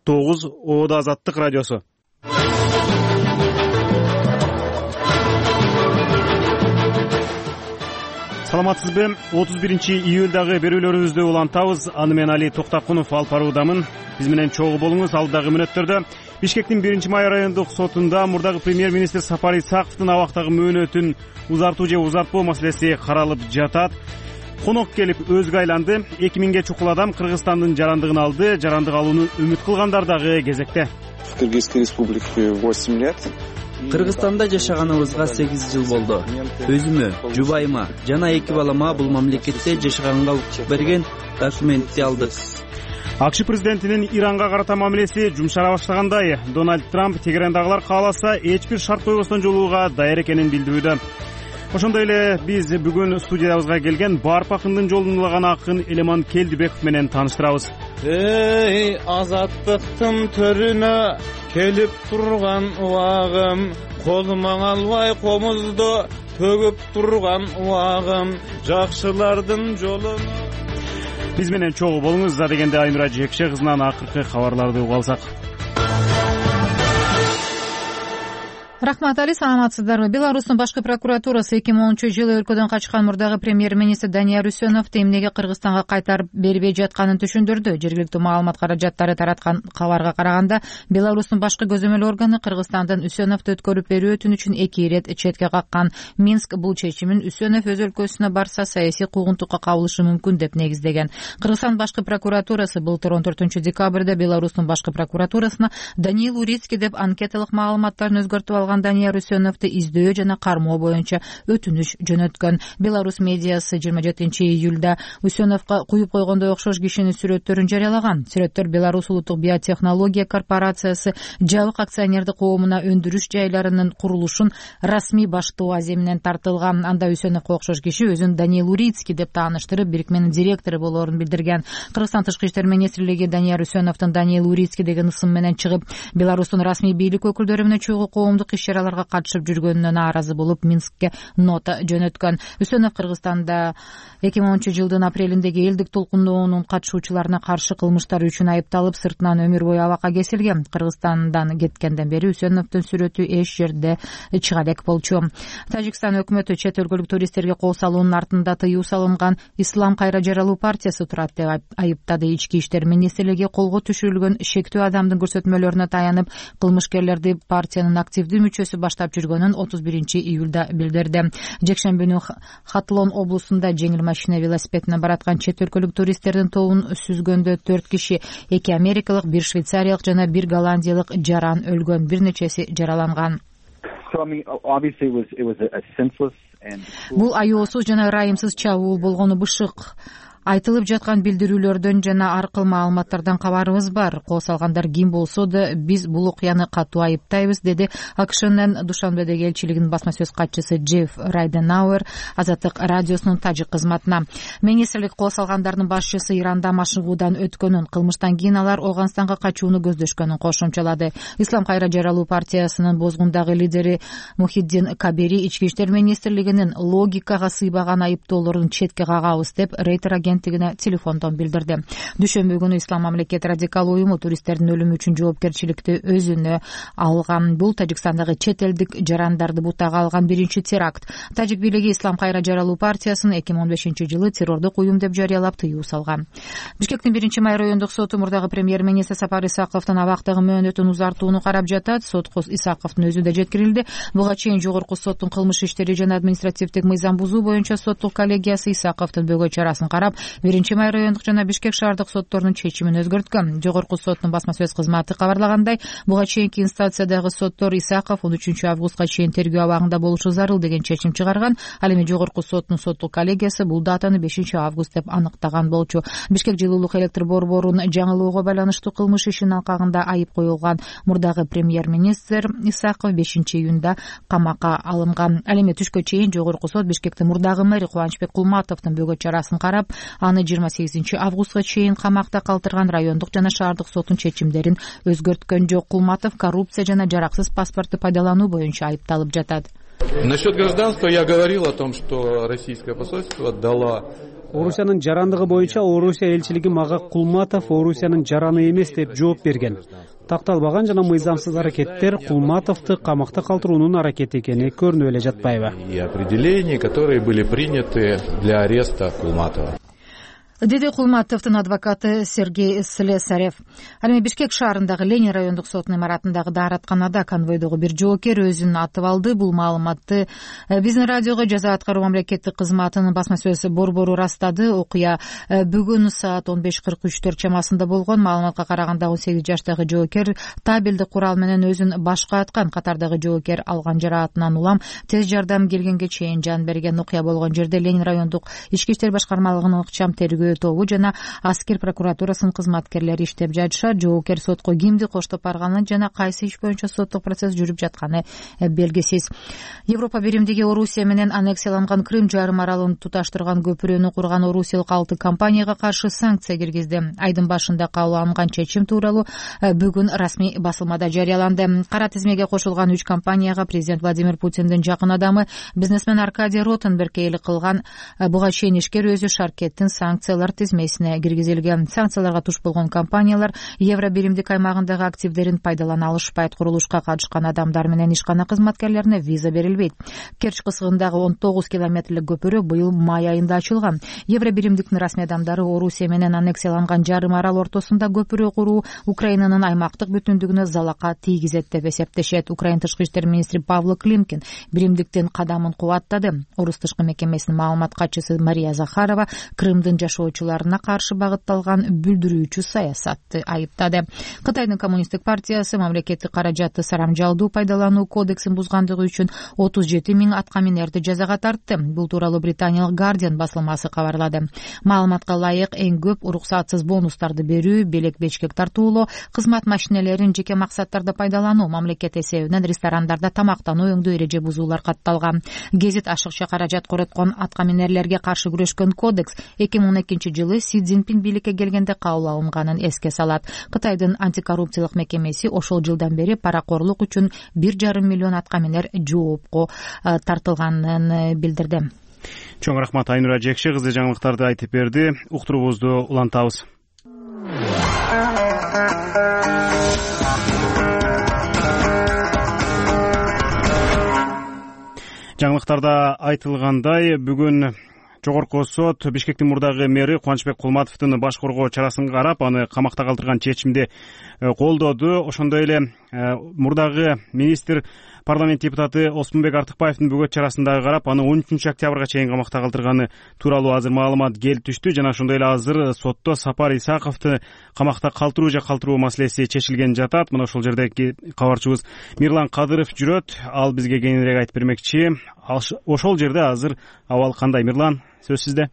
9 Оодо Азаттык радиосу. Саламатсызбы? 31-июлдагы берүүлөрүбүздү улантабыз. Аны мен Али Токтакунов алып баруудамын. Биз менен чогуу болуңуз. Алдагы мүнөттөрдө Бишкектин 1-май райондук сотунда мурдагы премьер-министр Сапар Исаковдун абактагы мөөнөтүн узартуу же узартпоо маселеси каралып жатат. Конок келип өзгө айланды. 2000ге чукул адам Кыргызстандын жарандыгын алды. Жарандык алууну үмүт кылгандар дагы кезекте. В Кыргызской республике 8 лет. Кыргызстанда жашаганыбызга 8 жыл болду. Өзүмө, жубайыма жана 2 балама бул мамлекетте жашаганга укук берген документти алдык. АКШ президентинин Иранга карата мамилеси жумшара баштагандай. Дональд Трамп Тегерандагылар кааласа эч бир шарт койбостон жолууга даяр экенин билдирүүдө. Ошондой эле биз бүгүн студиябызга келген Барп акындын жолун улаган акын Элеман Келдибеков менен тааныштырабыз. Эй, азаттыктын төрүнө келип турган убагым, колума албай комузду төгүп турган убагым, жакшылардын жолуна. Биз менен чогуу болуңуз. За дегенде Айнура Жекше кызынан акыркы кабарларды угуп алсак. Рахмат, Али, саламатсыздарбы? Беларустун башкы прокуратурасы 2010-жылы өлкөдөн качкан мурдагы премьер-министр Данияр Үсөновду эмнеге Кыргызстанга кайтарып бербей жатканын түшүндүрдү. Жергиликтүү маалымат каражаттары тараткан кабарга караганда, Беларустун башкы көзөмөл органы Кыргызстандан Үсөновду өткөрүп берүү өтүнүчүн 2 ирет четке каккан. Минск бул чечимин Үсөнов өз өлкөсүнө барса саясий куугунтукка кабылышы мүмкүн деп негиздеген. Кыргызстан башкы прокуратурасы былтыр 14-декабрда Беларустун башкы прокуратурасына Даниил Урицкий деп анкеталык маалыматтарын өзгөртүп алган Данияр Үсөновду издөө жана кармоо боюнча өтүнүч жөнөткөн. Беларусь медиасы 27-июлда Үсөновго куюп койгондой окшош кишинин сүрөттөрүн жарыялаган. Сүрөттөр Беларусь улуттук биотехнология корпорациясы жабык акционердик коомуна өндүрүш жайларынын курулушун расмий баштоо аземинен тартылган. Анда Үсөновго окшош киши өзүн Даниил Урицкий деп тааныштырып, бирикменин директору болоорун билдирген. Кыргызстан тышкы иштер министрлиги Данияр Үсөновдун Даниил Урицкий деген ысым менен чыгып, Беларустун расмий бийлик өкүлдөрү менен чогуу коомдук иш-чараларга катышып жүргөнүнө нааразы болуп, Минскке нота жөнөткөн. Үсөнов Кыргызстанда 2010-жылдын апрелиндеги элдик толкундоонун катышуучуларына каршы кылмыштар үчүн айыпталып, сыртынан өмүр бою абакка кесилген. Кыргызстандан кеткенден бери Үсөновдун сүрөтү эч жерде чыга элек болчу. Тажикстан өкмөтү чет өлкөлүк туристтерге кол салуунун артында тыюу салынган Ислам кайра жаралуу партиясы турат деп айыптады. Ички иштер министрлиги колго түшүрүлгөн шектүү адамдын көрсөтмөлөрүнө таянып, кылмышкерлерди партиянын активдүү мүчөсү баштап жүргөнүн 31-июлда билдирди. Жекшембүнү Хатлон облусунда жеңил машина велосипедине бараткан чет өлкөлүк туристтердин тобун сүзгөндө 4 киши, 2 америкалык, 1 швейцариялык жана 1 голландиялык жаран өлгөн, бир нечеси жараланган. Бул аяосуз жана ырайымсыз чабуул болгону бышык. Айтылып жаткан билдирүүлөрдөн жана аркыл маалыматтардан кабарыбыз бар. Кол салгандар ким болсо да биз бул окуяны катуу айыптайбыз, деди АКШнын Душанбедеги элчилигинин басма сөз катчысы Джефф Райденауэр Азаттык радиосунун тажик кызматына. Министрлик кол салгандардын башчысы Иранда машыгуудан өткөнүн, кылмыштан кийин алар Ооганстанга качууну көздөшкөнүн кошумчалады. Ислам кайра жаралуу партиясынын бозгундагы лидери Мухиддин Кабери ички иштер министрлигинин логикага сыйбаган айыптоолорун четке кагабыз деп Рейтер агенттигине телефондон билдирди. Дүйшөмбү күнү Ислам мамлекет радикал уюму туристтердин өлүмү үчүн жоопкерчиликти өзүнө алган. Бул Тажикстандагы чет элдик жарандарды бутага алган биринчи теракт. Тажик бийлиги Ислам кайра жаралуу партиясын 2015-жылы террордук уюм деп жарыялап тыюу салган. Бишкектин 1-май райондук соту мурдагы премьер-министр Сапар Исаковдун абактагы мөөнөтүн узартууну карап жатат. Сотко Исаковдун өзү да жеткирилди. Буга чейин жогорку соттун кылмыш иштери жана административдик мыйзам бузуу боюнча соттук коллегиясы Исаковдун бөгө чарасын карап, 1-май райондук жана Бишкек шаардык сотторунун чечимин өзгөрткөн. Жогорку соттун басма сөз кызматы кабарлагандай, буга чейинки инстанциядагы соттор Исаков 13 августка чейин тергөө абагында болушу зарыл деген чечим чыгарган. Ал эми жогорку соттун соттук коллегиясы бул датаны 5 август деп аныктаган болчу. Бишкек жылуулук электр борборун жаңылоого байланыштуу кылмыш ишинин алкагында айып коюлган мурдагы премьер-министр Исаков 5-июнда камакка алынган. Ал эми түшкө чейин жогорку сот Бишкектин мурдагы мэри Кубанычбек Кулматовдун бөгө чарасын карап, аны 28 августка чейин камакта калтырган. Райондук жана шаардык соттун чечимдерин өзгөрткөн жок. Кулматов коррупция жана жараксыз паспортты пайдалануу боюнча айыпталып жатат. Насчет гражданства я говорил о том, что российское посольство дало Орусиянын жарандыгы боюнча Орусия элчилиги мага Кулматов Орусиянын жараны эмес деп жооп берген. Такталбаган жана мыйзамсыз аракеттер Кулматовду камакта калтыруунун аракети экени көрүнүп эле жатпайбы? И определения, которые были приняты для ареста Кулматова. деди Кулматовдун адвокаты Сергей Слесарев. Ал эми Бишкек шаарындагы Ленин райондук сотунун имаратындагы дааратканада конвойдогу бир жоокер өзүн атып алды. Бул маалыматты биздин радиого жаза аткаруу мамлекеттик кызматынын басма сөз борбору растады. Окуя бүгүн саат 15:43 чамасында болгон. Маалыматка караганда 18 жаштагы жоокер табелдик курал менен өзүн башка аткан. Катардагы жоокер алган жараатынан улам тез жардам келгенге чейин жан берген. Окуя болгон жерде Ленин райондук ички иштер башкармалыгынын ыкчам тергөө тобу жана аскер прокуратурасынын кызматкерлери иштеп жатышат. Жоокер сотко кимди коштоп барганын жана кайсы иш боюнча соттук процесс жүрүп жатканы белгисиз. Европа биримдиги Орусия менен аннексияланган Крым жарым аралын туташтырган көпүрөнү курган орусиялык 6 компанияга каршы санкция киргизди. Айдын башында кабыл алынган чечим тууралуу бүгүн расмий басылмада жарыяланды. Кара тизмеге кошулган 3 компанияга президент Владимир Путиндин жакын адамы бизнесмен Аркадий Ротенберг ээлик кылган. Буга чейин ишкер өзү шаркеттин санкциялар тизмесине киргизилген. Санкцияларга туш болгон компаниялар евро биримдик аймагындагы активдерин пайдалана алышпайт. Курулушка катышкан адамдар менен ишкана кызматкерлерине виза берилбейт. Керч кысыгындагы 19 километрлик көпүрө быйыл май айында ачылган. Евро биримдиктин расмий адамдары Орусия менен аннексияланган жарым арал ортосунда көпүрө куруу Украинанын аймактык бүтүндүгүнө залака тийгизет деп эсептешет. Украин тышкы иштер министри Павло Климкин биримдиктин кадамын кубаттады. Орус тышкы мекемесинин маалымат катчысы Мария Захарова Крымдын жашоочуларына каршы багытталган бүлдүрүүчү саясатты айыптады. Кытайдын коммунисттик партиясы мамлекеттик каражатты сарамжалдуу пайдалануу кодексин бузгандыгы үчүн 37 000 аткаминерди жазага тартты. Бул тууралуу британиялык Guardian басылмасы кабарлады. Маалыматка ылайык эң көп уруксатсыз бонустарды берүү, белек-бечкек тартуулоо, кызмат машинелерин жеке максаттарда пайдалануу, мамлекет эсебинен ресторандарда тамактануу өңдүү эреже бузуулар катталган. Гезит ашыкча каражат короткон аткаминерлерге каршы күрөшкөн кодекс 2012-жылы Си Цзиньпин бийликке келгенде кабыл алынганын эске салат. Кытайдын антикоррупциялык мекемеси ошол жылдан бери паракорлук үчүн 1,5 миллион аткаминер жоопко тартылганын билдирди. Чоң рахмат Айнура Жекши кызы жаңылыктарды айтып берди. Уктуруубузду улантабыз. Жаңылыктарда айтылгандай, бүгүн Жогорку сот Бишкектин мурдагы мэри Кубанычбек Кулматовдун баш коргоо чарасын карап, аны камакта калтырган чечимди колдоду. Ошондой эле мурдагы министр парламент депутаты Осмонбек Артыкбаевдин бөгөт чарасындагы карап, аны 13 октябрга чейин камакта калтырганы тууралуу азыр маалымат келип түштү. Жана ошондой эле азыр сотто Сапар Исаковду камакта калтыруу же калтыруу маселеси чечилген жатат. Мына ошол жердеги кабарчыбыз Мирлан Кадыров жүрөт. Ал бизге кеңирээк айтып бермекчи. Ошол жерде азыр абал кандай? Мирлан, сөз сизде.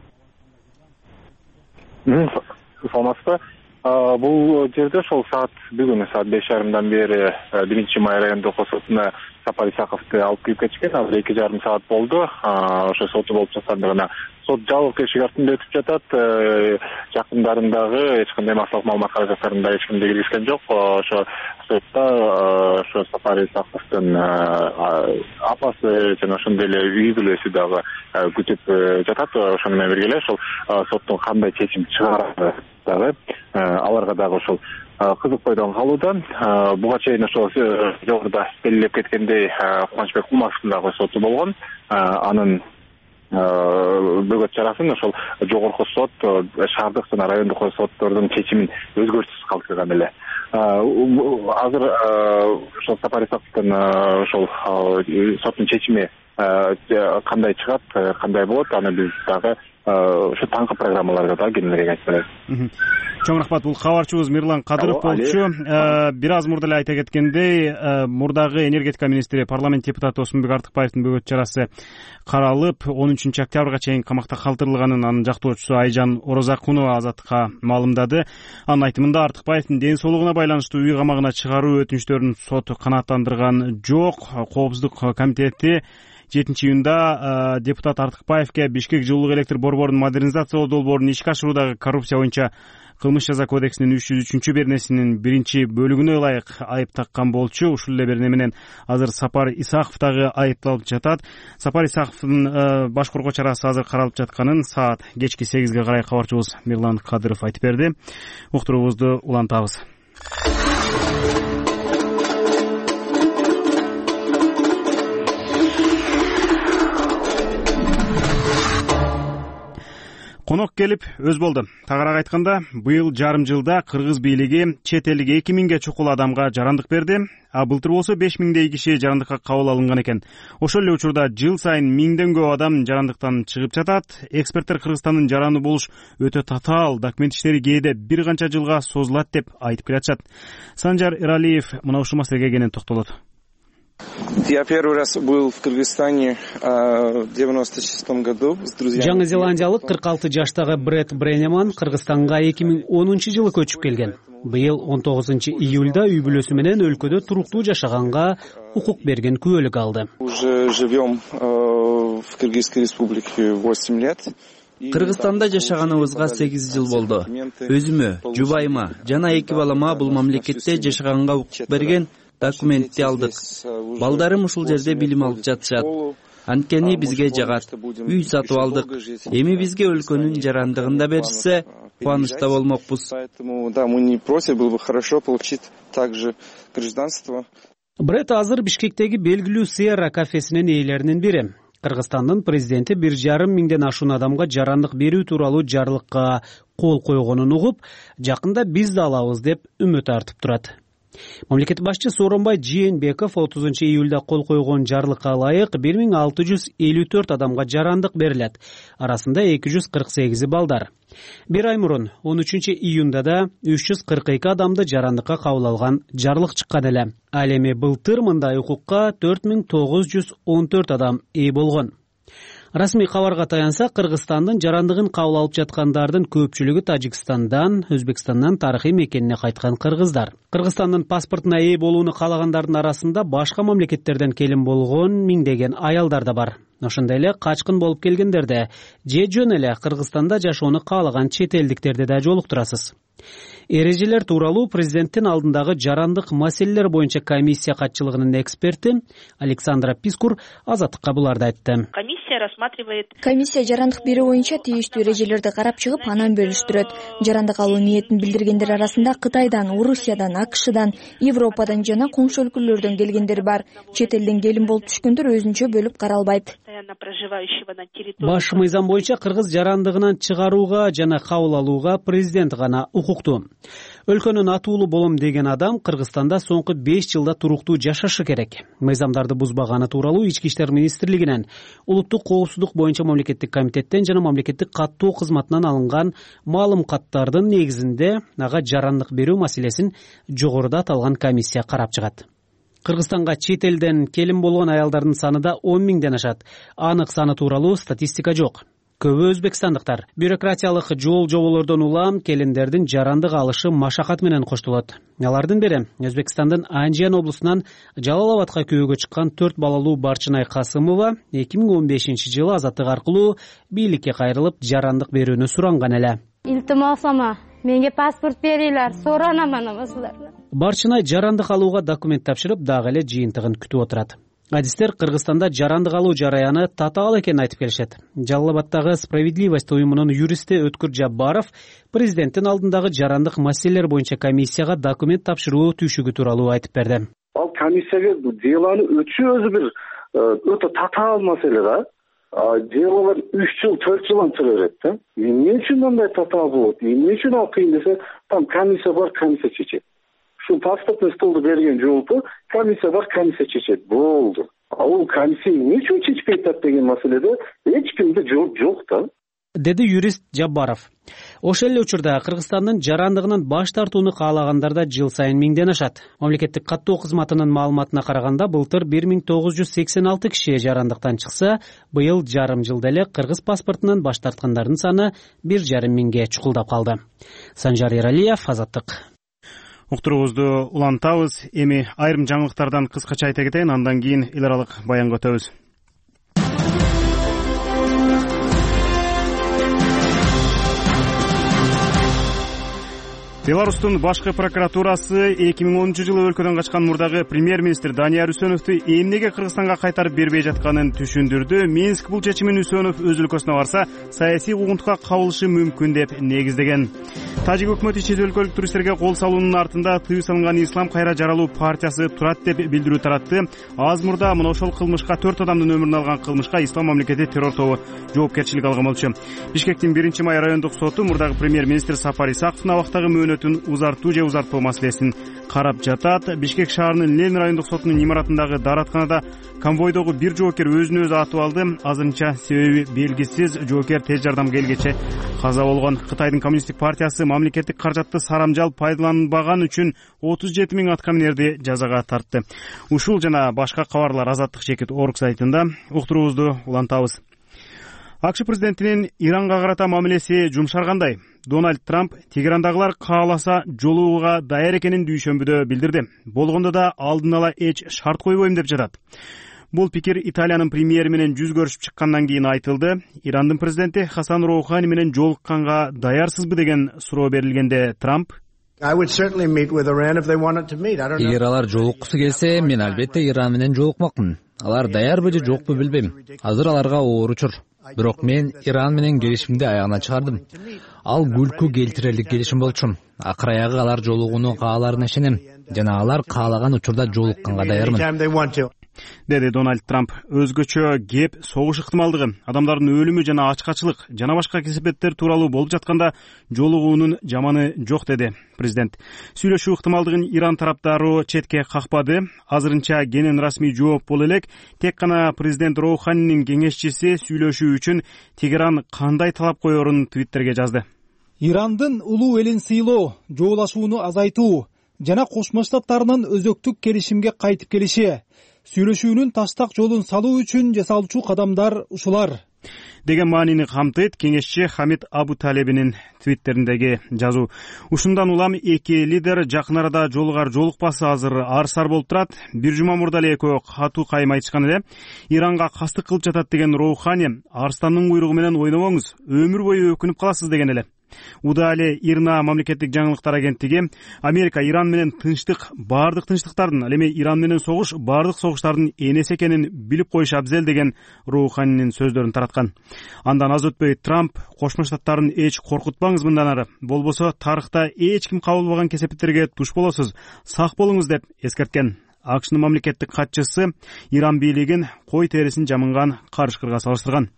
Саламатсызбы? Бул жерде ошол бүгүн саат 5:30 бери 1-май райондук сотуна Сапар Исаковду алып кирип кетишкен. Азыр 2,5 саат болду. Ошо соту болуп жаткандыгына сот жабык эшик артында өтүп жатат. Жакындарындагы эч кандай массалык маалымат каражаттарында эч кимди киргизген жок. Ошо сотто ошо Сапар Исаковдун апасы жана ошондой эле үй бүлөсү дагы күтүп жатат. Ошону менен бирге эле ошол соттун кандай чечим чыгарары дагы аларга дагы ошол кызык бойдон калуудан. Буга чейин ошол жогоруда белгилеп кеткендей Кубанычбек Кулматовдун дагы соту болгон. Анын бөгөт чарасын ошол жогорку сот шаардык жана райондук соттордун чечимин өзгөртүсүз калтырган эле. Азыр ошол Сапар Исаковдун ошол соттун чечими кандай чыгат, кандай болот, аны биз дагы ошо таңкы программаларда да кеңирээк айтып беребиз. Чоң рахмат. Бул кабарчыбыз Мирлан Кадыров болчу. Бир аз мурда эле айта кеткендей, мурдагы энергетика министри парламент депутаты Осмонбек Артыкбаевдин бөгөт чарасы каралып, 13 октябрга чейин камакта калтырылганын анын жактоочусу Айжан Орозакунова Азаттыкка маалымдады. Анын айтымында Артыкбаевдин ден соолугуна байланыштуу үй камагына чыгаруу өтүнүчтөрүн сот канааттандырган жок. Коопсуздук комитети 7-июнда депутат Артыкбаевге Бишкек жылуулук электр борборунун модернизациялоо долбоорун ишке ашыруудагы коррупция боюнча кылмыш жаза кодексинин 303 беренесинин 1-бөлүгүнө ылайык айып таккан болчу. Ушул эле берене менен азыр Сапар Исаков дагы айыпталып жатат. Сапар Исаковдун баш коргоо чарасы азыр каралып жатканын саат кечки 8-ге карай кабарчыбыз Мирлан Кадыров айтып берди. Уктуруубузду улантабыз. Конок келип өз болду. Тагыраак айтканда, быйыл жарым жылда кыргыз бийлиги чет элдик 2000ге чукул адамга жарандык берди, а былтыр болсо 5000дей киши жарандыкка кабыл алынган экен. Ошол эле учурда жыл сайын 1000ден көп адам жарандыктан чыгып жатат. Эксперттер Кыргызстандын жаранды болуш өтө татаал, документ иштери кээде бир канча жылга созулат деп айтып келатышат. Санжар Эралиев мына ушул маселеге кенен токтолот. Я первый раз был в Кыргызстане в 96 году с друзьями. Жаңы Зеландиялык 46 жаштагы Брэд Бренеман Кыргызстанга 2010-жылы көчүп келген. Быйыл 19-июльда үй бүлөсү менен өлкөдө туруктуу жашаганга укук берген күбөлүк алды. Уже живем в Кыргызской республике 8 лет. Кыргызстанда жашаганыбызга 8 жыл болду. Өзүмө, жубайыма жана 2 балама бул мамлекетте жашаганга укук берген документти алдык. Балдарым ушул жерде билим алып жатышат. Анткени бизге жагат. Үй сатып алдык. Эми бизге өлкөнүн жарандыгын да беришсе, кубанычта болмокпуз. Да, мы не против, было бы хорошо получить также гражданство. Брэд азыр Бишкектеги белгилүү Сierra кафесинин ээлеринин бири. Кыргызстандын президенти 1,5 миңден ашуун адамга жарандык берүү тууралуу жарлыкка кол койгонун угуп, жакында биз да алабыз деп үмүт артып турат. Мамлекет башчы Сооронбай Жээнбеков 30-июльда кол койгон жарлыкка ылайык 1654 адамга жарандык берилет. Арасында 248 балдар. Бир ай мурун 13-июнда да 342 адамды жарандыкка кабыл алган жарлык чыккан эле. Ал эми былтыр мындай укукка 4914 адам ээ болгон. Расмий кабарга таянсак, Кыргызстандын жарандыгын кабыл алып жаткандардын көпчүлүгү Тажикстандан, Өзбекстандан тарыхый мекенине кайткан кыргыздар. Кыргызстандын паспортуна ээ болууну каалагандардын арасында башка мамлекеттерден келин болгон миңдеген аялдар да бар. Ошондой эле качкын болуп келгендерде же жөн эле Кыргызстанда жашоону каалаган чет элдиктерди да жолуктурасыз. Эрежелер тууралуу президенттин алдындагы жарандык маселелер боюнча комиссия катчылыгынын эксперти Александра Пискур Азаттыкка буларды айтты. Комиссия жарандык берүү боюнча тийиштүү эрежелерди карап чыгып, анан бөлүштүрөт. Жарандык алуу ниетин билдиргендер арасында Кытайдан, Орусиядан, АКШдан, Европадан жана коңшу өлкөлөрдөн келгендер бар. Чет элден келин болуп түшкөндөр өзүнчө бөлүп каралбайт. Баш мыйзам боюнча кыргыз жарандыгынан чыгарууга жана кабыл алууга президент гана укуктуу. Өлкөнүн атуулу болом деген адам Кыргызстанда соңку 5 жылда туруктуу жашашы керек. Мыйзамдарды бузбаганы тууралуу Ички иштер министрлигинен, улуттук коопсуздук боюнча мамлекеттик комитеттен жана мамлекеттик каттоо кызматынан алынган маалым каттардын негизинде ага жарандык берүү маселесин жогоруда аталган комиссия карап чыгат. Кыргызстанга чет элден келин болгон аялдардын саны да 10 миңден ашат. Анык саны тууралуу статистика жок. Көбү өзбекстандыктар. Бюрократиялык жол-жоболордон улам келиндердин жарандык алышы машакат менен коштолот. Алардын бири Өзбекстандын Анжиян облусунан Жалалабадка күйөөгө чыккан 4 балалуу Барчынай Касымова 2015-жылы Азаттык аркылуу бийликке кайрылып жарандык берүүнү суранган эле. Илтимосома, менге паспорт бериңер, соранаман амасылар. Барчынай жарандык алууга документ тапшырып, дагы эле жыйынтыгын күтүп отурат. Адистер Кыргызстанда жарандык алуу жараяны татаал экенин айтып келишет. Жалалабадтагы Справедливость уюмунун юристи Өткүр Жаббаров президенттин алдындагы жарандык маселелер боюнча комиссияга документ тапшыруу түйшүгү тууралуу айтып берди. Ал комиссияга делону өтүү өзү бир өтө татаал маселе да. Делолор 3 жыл, 4 жылдан чыга берет. Эмне үчүн мындай татаал болот? Эмне үчүн ал кыйын десе, там комиссия бар, комиссия чечет. Паспортный столду берген жолту комиссия бар, комиссия чечет. Болду. Ал комиссия эмне үчүн чечпей атат деген маселеде эч кимде жок да. Деди юрист Жаббаров. Ошол эле учурда Кыргызстандын жарандыгынан баш тартууну каалагандар да жыл сайын миңден ашат. Мамлекеттик каттоо кызматынын маалыматына караганда былтыр 1986 киши жарандыктан чыкса, быйыл жарым жылда эле кыргыз паспортунан баш тарткандардын саны 1,5 миңге чукулдап калды. Санжар Эралиев, Азаттык. Уктуруубузду улантабыз. Эми айрым жаңылыктардан кыскача айта кетейин, андан кийин эл аралык баянга өтөбүз. Беларустун башкы прокуратурасы 2010-жылы өлкөдөн качкан мурдагы премьер-министр Данияр Үсөновду эмнеге Кыргызстанга кайтарып бербей жатканын түшүндүрдү. Минск бул чечимин Үсөнов өз өлкөсүнө барса саясий угунтукка кабылышы мүмкүн деп негиздеген. Тажик өкмөтү чет өлкөлүк туристтерге кол салуунун артында тыюу салынган Ислам кайра жаралуу партиясы турат деп билдирүү таратты. Аз мурда мына ошол кылмышка 4 адамдын өмүрүн алган кылмышка Ислам мамлекети террор тобу жоопкерчилик алган болчу. Бишкектин 1-май райондук соту мурдагы премьер-министр Сапар Исаковдун абактагы мөөнөтүн узартуу же узартпоо маселесин карап жатат. Бишкек шаарынын Ленин райондук сотунун имаратындагы дааратканада конвойдогу бир жоокер өзүн өзү атып алды. Азырынча себеби белгисиз. Жоокер тез жардам келгече каза болгон. Кытайдын коммунисттик партиясы мамлекеттик каражатты сарамжал пайдаланбаган үчүн 37 000 аткаминерди жазага тартты. Ушул жана башка кабарлар Азаттык Чекит орг сайтында. Уктуруубузду улантабыз. АКШ президентинин Иранга карата мамилеси жумшаргандай. Дональд Трамп Тегерандагылар кааласа жолугууга даяр экенин дүйшөмбүдө билдирди. Болгондо да алдын ала эч шарт койбойм деп жатат. Бул пикир Италиянын премьери менен жүз көрүшүп чыккандан кийин айтылды. Ирандын президенти Хасан Роухани менен жолукканга даярсызбы деген суроо берилгенде Трамп: Эгер алар жолуккусу келсе, мен албетте Иран менен жолукмакмын. Алар даярбы же жокпу билбейм. Азыр аларга оор учур. Бирок мен Иран менен келишимди аягына чыгардым. Ал күлкү келтирерлик келишим болчу. Акыр аягы алар жолугууну кааларына ишенем жана алар каалаган учурда жолукканга даярмын, деди Дональд Трамп. Өзгөчө кеп согуш ыктымалдыгы, адамдардын өлүмү жана ачкачылык жана башка кесепеттер тууралуу болуп жатканда жолугуунун жаманы жок, деди президент. Сүйлөшүү ыктымалдыгын Иран тараптары четке какпады. Азырынча кенен расмий жооп боло элек. Тек гана президент Роуханинин кеңешчиси сүйлөшүү үчүн Тегеран кандай талап коерун твиттерге жазды. Ирандын улуу элин сыйлоо, жоолашууну азайтуу жана Кошмо Штаттарынын өзөктүк келишимге кайтып келиши, сүйлөшүүнүн таштак жолун салуу үчүн жасалчу кадамдар ушулар деген маанини камтыйт кеңешчи Хамид Абу Талебинин твиттериндеги жазуу. Ушундан улам эки лидер жакын арада жолугар жолукпасы азыр ар-сар болуп турат. Бир жума мурда эле экөө катуу кайым айтышкан эле. Иранга кастык кылып жатат деген Роухани арстандын куйругу менен ойнобоңуз, өмүр бою өкүнүп каласыз деген эле. Удали Ирна мамлекеттик жаңылыктар агенттиги Америка Иран менен тынчтык, бардык тынчтыктардын, ал эми Иран менен согуш, бардык согуштардын энеси экенин билип коюш абзел деген Роуханинин сөздөрүн тараткан. Андан аз өтпөй Трамп Кошмо Штаттарын эч коркутпаңыз мындан ары, болбосо тарыхта эч ким кабыл албаган кесепеттерге туш болосуз, сак болуңуз деп эскерткен. АКШнын мамлекеттик катчысы Иран бийлигин кой терисин жамынган карышкырга салыштырган.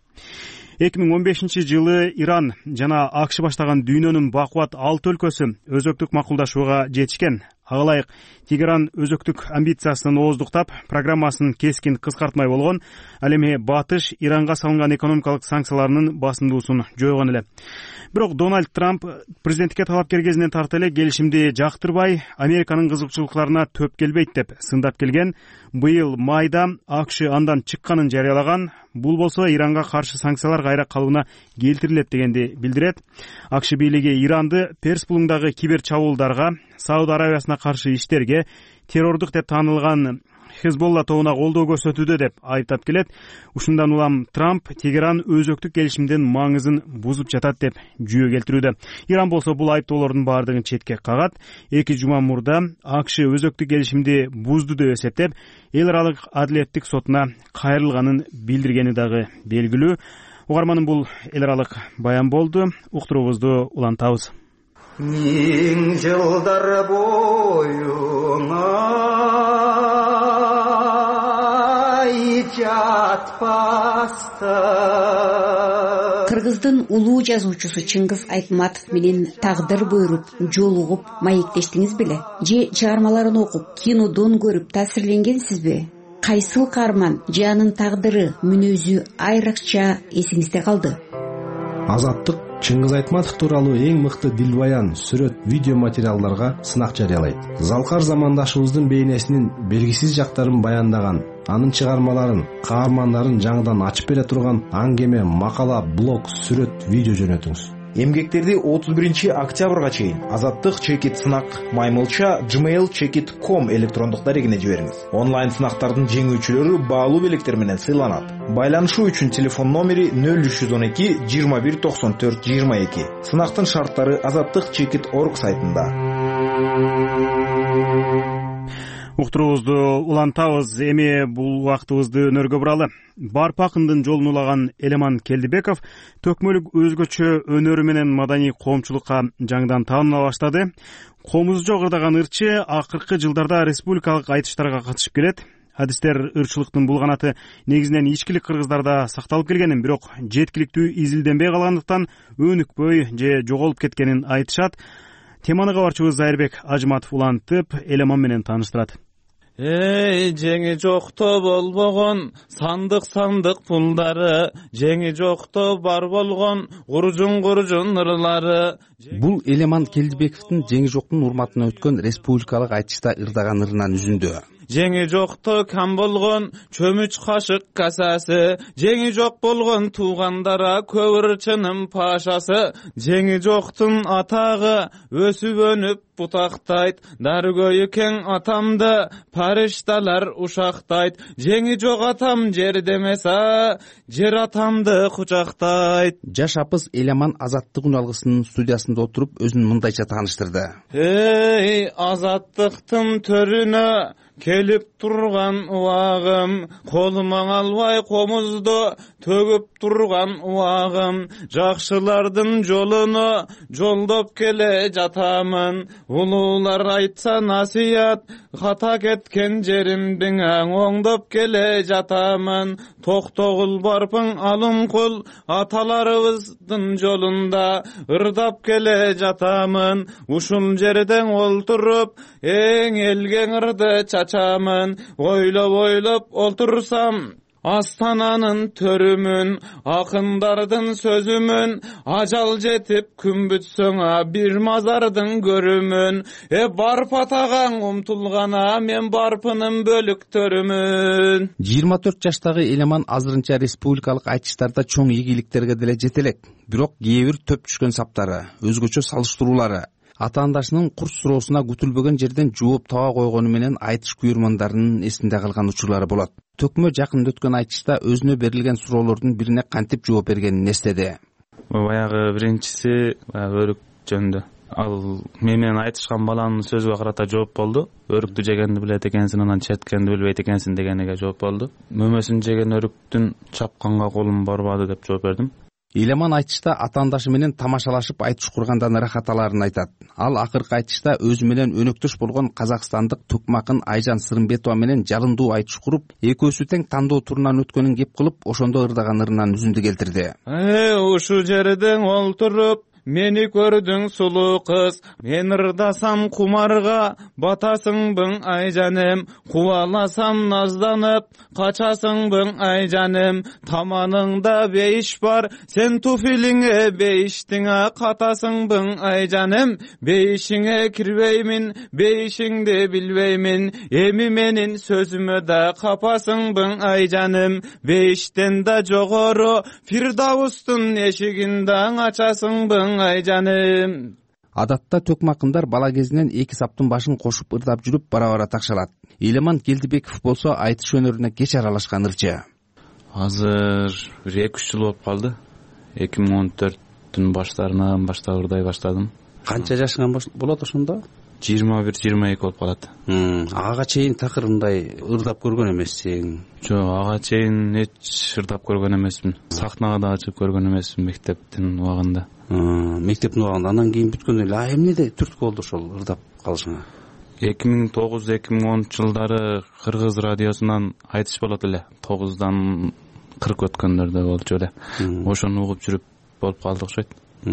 2015-жылы Иран жана АКШ баштаган дүйнөнүн бакубат 6 өлкөсү өзөктүк макулдашууга жетишкен. Ага ылайык Тегеран өзөктүк амбициясын ооздуктап, программасын кескин кыскартмай болгон. Ал эми батыш Иранга салынган экономикалык санкцияларынын басымдуусун жойгон эле. Бирок Дональд Трамп президенттикке талапкер кезинен тарта эле келишимди жактырбай, Американын кызыкчылыктарына төп келбейт деп сындап келген. Быйыл майда АКШ андан чыкканын жарыялаган. Бул болсо Иранга каршы санкциялар кайра калыбына келтирилет дегенди билдирет. АКШ бийлиги Иранды Перс булуңдагы кибер чабуулдарга, Сауд Арабиясына каршы иштерге, террордук деп таанылган Хезболла тобуна колдоо көрсөтүүдө деп айыптап келет. Ушундан улам Трамп Тегеран өзөктүк келишимдин маңызын бузуп жатат деп жүйө келтирүүдө. Иран болсо бул айыптоолордун баардыгын четке кагат. 2 жума мурда АКШ өзөктүк келишимди бузду деп эсептеп, эл аралык адилеттик сотуна кайрылганын билдиргени дагы белгилүү. Угарманым, бул эл аралык баян болду. Уктуруубузду улантабыз. Миң жылдар боюңа Кыргыздын улуу жазуучусу Чыңгыз Айтматов менен тагдыр буйруп, жолугуп, маектештиңиз беле? Же чыгармаларын окуп, кинодон көрүп таасирленгенсизби? Кайсыл каарман же анын тагдыры, мүнөзү айрыкча эсиңизде калды? Азаттык Чыңгыз Айтматов тууралуу эң мыкты дилбаян, сүрөт, видео материалдарга сынак жарыялайт. Залкар замандашыбыздын бейнесинин белгисиз жактарын баяндаган, анын чыгармаларын, каармандарын жаңыдан ачып бере турган аңгеме, макала, блог, сүрөт, видео жөнөтүңүз. Эмгектерди 31-октябрга чейин azattik@snak@gmail.com электрондук дарегине жибериңиз. Онлайн сынактардын жеңүүчүлөрү баалуу белектер менен сыйланат. Байланышуу үчүн телефон номери 0312 21 94 22. Сынактын шарттары azattik.org сайтында. Уктуруубузду улантабыз. Эми бул убактыбызды өнөргө буралы. Барп акындын жолун улаган Элеман Келдибеков төкмөлүк өзгөчө өнөрү менен маданий коомчулукка жаңыдан тааныла баштады. Комузу жок ырдаган ырчы акыркы жылдарда республикалык айтыштарга катышып келет. Адистер ырчылыктын бул канаты негизинен ичкилик кыргыздарда сакталып келгенин, бирок жеткиликтүү изилденбей калгандыктан өнүкпөй же жоголуп кеткенин айтышат. Теманы кабарчыбыз Айырбек Ажыматов улантып, Элеман менен тааныштырат. Жеңи жокто болбогон сандык пулдары, жеңи жокто бар болгон гуржун ырлары. Бул Элеман Келдибековдун жеңи жоктун урматына өткөн республикалык айтышта ырдаган ырынан үзүндү. Жеңи жокто кам болгон чөмүч кашык касасы, жеңи жок болгон туугандара көбүрчынын пашасы. Жеңи жоктун атагы өсүп өнүп бутактайт, даргөйү кең атамды паришталар ушактайт. Жеңи жок атам жерде эмес, жер атамды кучактайт. Жаш апыз Элеман Азаттык үн алгысынын студиясында отуруп өзүн мындайча тааныштырды. Азаттыктын төрүнө келип турган убагым, колума албай комузду төгүп турган убагым, жакшылардын жолуну жолдоп келе жатамын. Улуулар айтса насият, ката кеткен жеримдин оңдоп келе жатамын. Токтогул барпың алымкул, аталарыбыздын жолунда ырдап келе жатамын. Ушул жерден олтуруп эң элген ырды чачамын. Ойлоп олтурсам Астананын төрүмүн, акындардын сөзүмүн, ажал жетип күн бүтсөң бир мазардын көрүмүн. Барп атагаң умтулгана, мен барпынын бөлүктөрүмүн. 24 жаштагы Элеман азырынча республикалык айтыштарда чоң ийгиликтерге деле жете элек. Бирок кээ бир төп түшкөн саптары, өзгөчө салыштыруулары, ата-андашынын курс суроосуна күтүлбөгөн жерден жооп таба койгону менен айтыш күйөрмандарынын эсинде калган учурлары болот. Төкмө жакында өткөн айтышта өзүнө берилген суроолордун бирине кантип жооп бергенин эстеди. Баягы биринчиси өрүк жөнүндө. Ал менен айтышкан баланын сөзүгө карата жооп болду. Өрүктү жегенди билет экенсиң, анан четкенди билбейт экенсиң дегениге жооп болду. Мөмөсүн жеген өрүктүн чапканга колум барбады деп жооп бердим. Элеман айтышта ата-андашы менен тамашалашып айтыш кургандан ырахат аларын айтат. Ал акыркы айтышта өзү менен өнөктөш болгон казакстандык тукмакын Айжан Сырымбетова менен жалындуу айтыш куруп, экөөсү тең тандоо турунан өткөнүн кеп кылып, ошондо ырдаган ырынан үзүндү келтирди. Ушу жерден олтуруп мени көрдүң сулуу кыз, мен ырдасам кумарга батасыңбың айжаным, кубаласам назданып качасыңбың айжаным, таманыңда бейиш бар, сен туфилиңе бейиштиңе катасыңбың айжаным, бейишиңе кирбеймин, бейишиңди билбеймин, эми менин сөзүмө да капасыңбың айжаным, бейиштен да жогору Фирдаустун эшигинде ачасыңбың айжаным. Адатта төкмакындар бала кезинен эки саптын башын кошуп ырдап жүрүп бара-бара такшалат. Элеман Келдибеков болсо айтыш өнөрүнө кеч аралашкан ырчы. Азыр 2-3 жыл болуп калды. 2014-түн баштарынан баштап ырдай баштадым. Канча жашыңан болот ошондо? 21-22 болуп калат. Ага чейин такыр мындай ырдап көргөн эмессиң? Жок, ага чейин эч ырдап көргөн эмесмин. Сахнага да чыгып көргөн эмесмин мектептин убагында. Мектептин убагында. Андан кийин бүткөндө эле эмнеде түрткү болду ошол ырдап калышыңа? 2009-2010 жылдары Кыргыз радиосунан айтыш болот эле. 9-дан 40 өткөндөрдө болчу эле. Ошону угуп жүрүп болуп калды окшойт.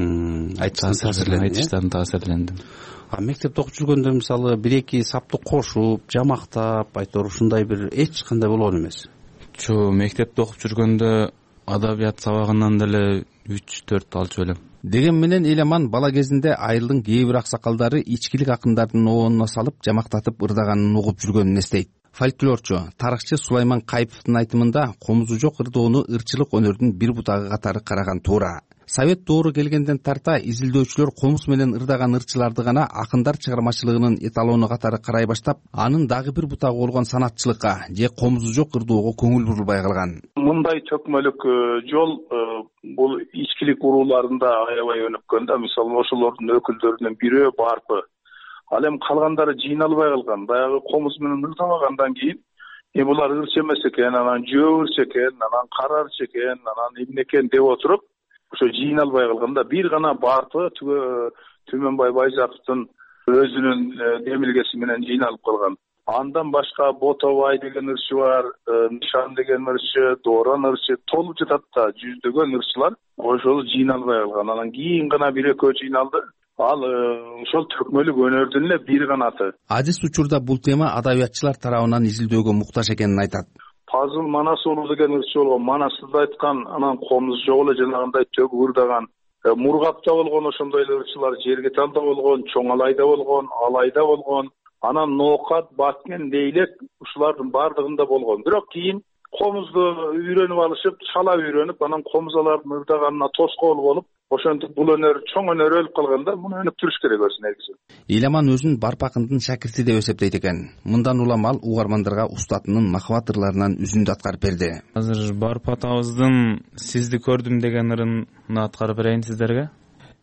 Айтыштан таасирлендим. Мектепте окуп жүргөндө мисалы 1-2 сапты кошуп, жамактап, айтор ушундай бир эч кандай болгон эмес. Жок, мектепте окуп жүргөндө адабият сабагынан деле 3-4 алчу элем. Деген менен Элеман бала кезинде айылдын кээ бир аксакалдары ичкилик акындардын оонуна салып жамактатып ырдаганын угуп жүргөнүн эстейт. Фольклорчу, тарыхчы Сулайман Кайповдун айтымында комузу жок ырдоону ырчылык өнөрдүн бир бутагы катары караган туура. совет доору келгенден тарта изилдөөчүлөр комуз менен ырдаган ырчыларды гана акындар чыгармачылыгынын эталону катары карай баштап, анын дагы бир бутагы болгон санатчылыкка же комузу жок ырдоого көңүл бурулбай калган. Мындай төкмөлүк жол бул ичкилик урууларында аябай өнүккөн да. Мисалы ошолордун өкүлдөрүнөн бирөө барпы. Ал эми калгандары жыйналбай калган. Баягы комуз менен ырдабагандан кийин булар ырчы эмес экен, анан жөө ырчы экен, анан кара ырчы экен, анан эмне экен деп отуруп, ошо жыйналбай калганда бир гана барпы Түмөнбай Байзаковдун өзүнүн демилгеси менен жыйналып калган. Андан башка Ботобай деген ырчы бар, Нишан деген ырчы, Дооран ырчы толуп жатат да, жүздөгөн ырчылар ошол жыйналбай калган. Анан кийин гана бир экөө жыйналды. Ал ошол төкмөлүк өнөрдүн эле бир канаты. Адис учурда бул тема адабиятчылар тарабынан изилдөөгө муктаж экенин айтат. Пазыл Манас уулу деген ырчы болгон, Манасты да айткан, анан комуз жок эле жанагындай төгүп ырдаган. Мургапта болгон ошондой ырчылар Жергеталда болгон, Чоңалайда болгон, Алайда болгон, анан Ноокат, Баткен, Дейлек ушулардын бардыгында болгон. Бирок кийин комузду үйрөнүп алышып, чала үйрөнүп, анан комузалардын ырдаганына тоскоол болуп, ошентип бул өнөр чоң өнөр өлүп калганда муну өнүктүрүш керек өзү негизи. Иламан өзүн Барп акындын шакирти деп эсептейт экен. Мындан улам ал угармандарга устатынын махабат ырларынан үзүндү аткарып берди. Азыр Барп атабыздын Сизди көрдүм деген ырын аткарып берейин сиздерге.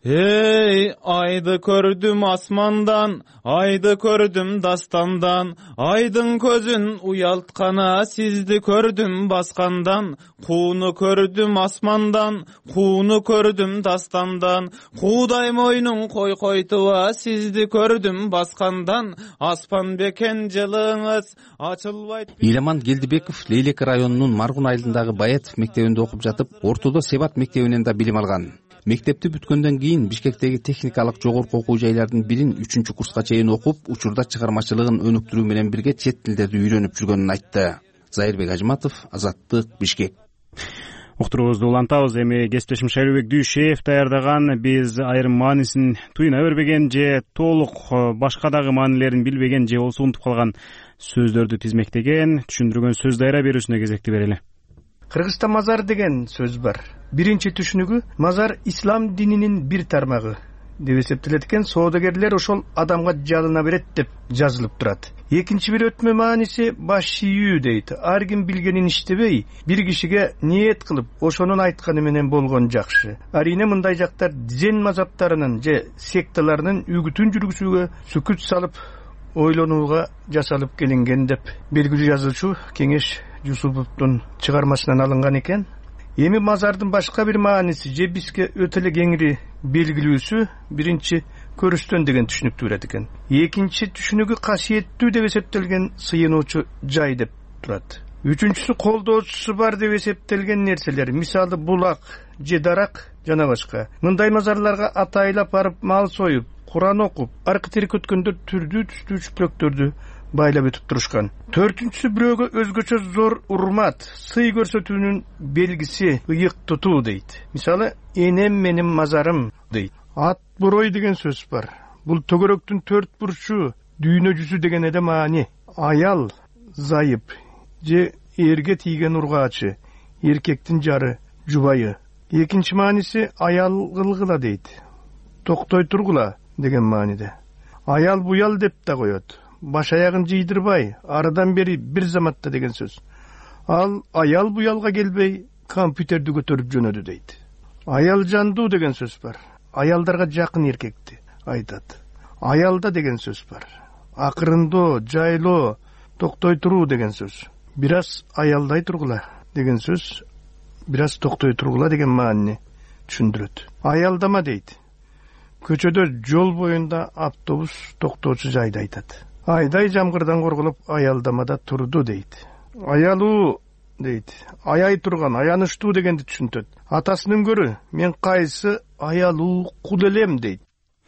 Эй, айды көрдүм асмандан, айды көрдүм дастандан, айдын көзүн уялткана сизди көрдүм баскандан, кууну көрдүм асмандан, кууну көрдүм дастандан, куудай мойнуң койкойтуба сизди көрдүм баскандан, аспан бекен жылыңыз ачылбайт. Иламан Келдибеков Лейлек районунун Маргун айылындагы Баятов мектебинде окуп жатып, ортодо Себат мектебинен да билим алган. Мектепти бүткөндөн кийин Бишкектеги техникалык жогорку окуу жайлардын бирин 3 курска чейин окуп, учурда чыгармачылыгын өнүктүрүү менен бирге чет тилдерди үйрөнүп жүргөнүн айтты. Зайырбек Ажматов, Азаттык, Бишкек. Уктуруубузду улантабыз. Эми кесиптешим Шайлообек Дүйшеев даярдаган, биз айрым маанисин туюна бербеген же толук башка дагы маанилерин билбеген же болсо унутуп калган сөздөрдү тизмектеген, түшүндүргөн сөз дайра берүүсүнө кезекти берели. Кыргызста мазар деген сөз бар. Биринчи түшүнүгү мазар ислам дининин бир тармагы деп эсептелет экен. Соодагерлер ошол адамга жалына берет деп жазылып турат. Экинчи бир өтмө мааниси баш ийүү дейт. Ар ким билгенин иштебей, бир кишиге ниет кылып, ошонун айтканы менен болгон жакшы. Арине мындай жактар дзен мазаптарынын же секталарынын үгүтүн жүргүзүүгө сүкүт салып, ойлонууга жасалып келинген деп белгилүү жазуучу Кеңеш Жусуповдун чыгармасынан алынган экен. Эми мазардын башка бир мааниси же бизге өтө эле кеңири белгилүүсү биринчи көрүстөн деген түшүнүктү берет экен. Экинчи түшүнүгү касиеттүү деп эсептелген сыйынуучу жай деп турат. Үчүнчүсү колдоочусу бар деп эсептелген нерселер, мисалы булак же дарак жана башка. Мындай мазарларга атайлап барып мал союп, Куран окуп, аркы-терек өткөндөр түрдүү түстүү чүплөктөрдү байлап өтүп турушкан. Төртүнчүсү бирөөгө өзгөчө зор урмат, сый көрсөтүүнүн белгиси ыйык тутуу дейт. Мисалы, энем менин мазарым дейт. Ат борой деген сөз бар. Бул төгөрөктүн төрт бурчу, дүйнө жүзү деген эде маани. Аял, зайып же эрге тийген ургаачы, эркектин жары, жубайы. Экинчи мааниси аял кылгыла дейт. Токтой тургула деген мааниде. Аял буял деп да коет. Баш аягын жыйдырбай, арадан бери бир заматта деген сөз. Ал аял буялга келбей, компьютерди көтөрүп жөнөдү дейт. Аял жандуу деген сөз бар. Аялдарга жакын эркекти айтат. Аялда деген сөз бар. Акырындоо, жайлоо, токтой туруу деген сөз. Бир аз аялдай тургула деген сөз, бир аз токтой тургула деген маанини түшүндүрөт. Аялдама дейт. Көчөдө жол боюнда автобус токтоочу жайды айтат. Айдай жамгырдан корголуп аялдамада турду дейт. Аялуу дейт. Аяй турган, аянычтуу дегенди түшүнтөт. Атасынын көрү, мен кайсы аялуу кул элем дейт.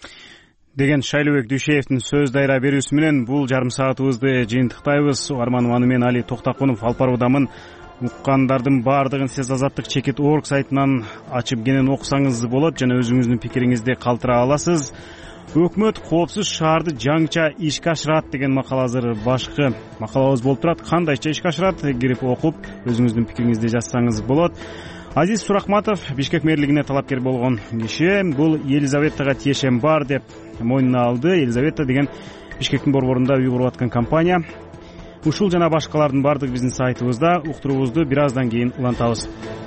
Деген Шайлообек Дүйшеевдин сөз дайра берүүсү менен бул жарым саатыбызды жыйынтыктайбыз. Угарманым аны мен Али Токтакунов алып баруудамын. Уккандардын баардыгын сиз azatlyk.org сайтынан ачып кенен окусаңыз болот жана өзүңүздүн пикириңизди калтыра аласыз. өкмөт коопсуз шаарды жаңыча ишке ашырат деген макала азыр башкы макалабыз болуп турат. Кандайча ишке ашырат, кирип окуп өзүңүздүн пикириңизди жазсаңыз болот. Азиз Сурахматов Бишкек мэрлигине талапкер болгон киши. Бул Елизаветага тиешем бар деп мойнуна алды. Елизавета деген Бишкектин борборунда үй куруп аткан компания. Ушул жана башкалардын баардыгы биздин сайтыбызда. Уктуруубузду бир аздан кийин улантабыз.